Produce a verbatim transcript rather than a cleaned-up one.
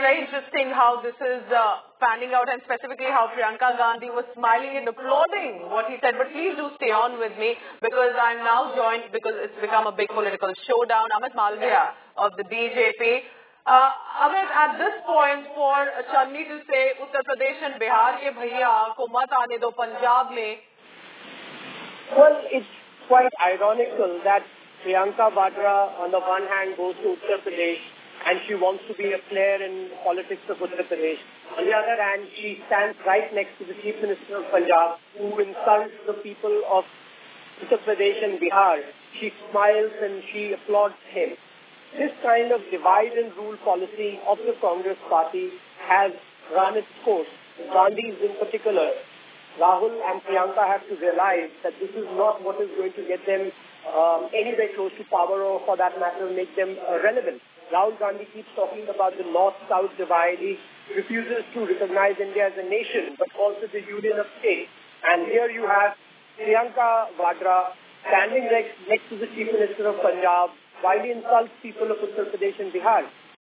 very interesting how this is uh, panning out, and specifically how Priyanka Gandhi was smiling and applauding what he said. But please do stay on with me, because I'm now joined, because it's become a big political showdown. Amit Malviya of the B J P. Uh, Amit, at this point, for Channi to say Uttar Pradesh and Bihar ke bhaiya ko mat aane do Punjab mein. Well, it's quite ironical that Priyanka Vadra on the one hand goes to Uttar Pradesh and she wants to be a player in politics of Uttar Pradesh. On the other hand, she stands right next to the Chief Minister of Punjab, who insults the people of Uttar Pradesh and Bihar. She smiles and she applauds him. This kind of divide and rule policy of the Congress party has run its course. Gandhis in particular, Rahul and Priyanka have to realize that this is not what is going to get them um, anywhere close to power, or for that matter make them uh, relevant. Rahul Gandhi keeps talking about the North-South divide. He refuses to recognize India as a nation, but also the union of states. And here you have Priyanka Vadra standing next, next to the Chief Minister of Punjab, while he insults people of Uttar Pradesh and Bihar.